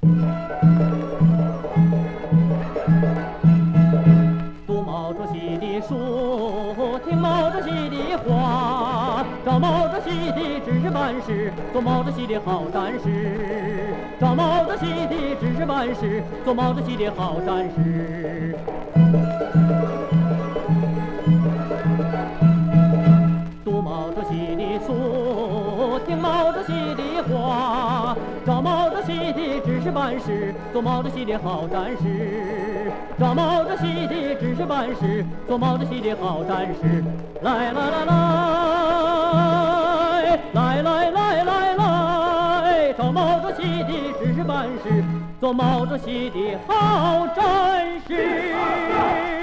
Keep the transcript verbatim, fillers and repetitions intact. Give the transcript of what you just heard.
读毛主席的书，听毛主席的话，照毛主席的指示办事，做毛主席的好战士。照毛主席的指示办事，做毛主席的好战士。读毛主席的书，听毛主席的话，照毛主席的指示办事，做毛主席的好战士。照毛主席的指示办事，做毛主席的好战士。来来来来，来来来来来，照毛主席的指示办事，做毛主席的好战士。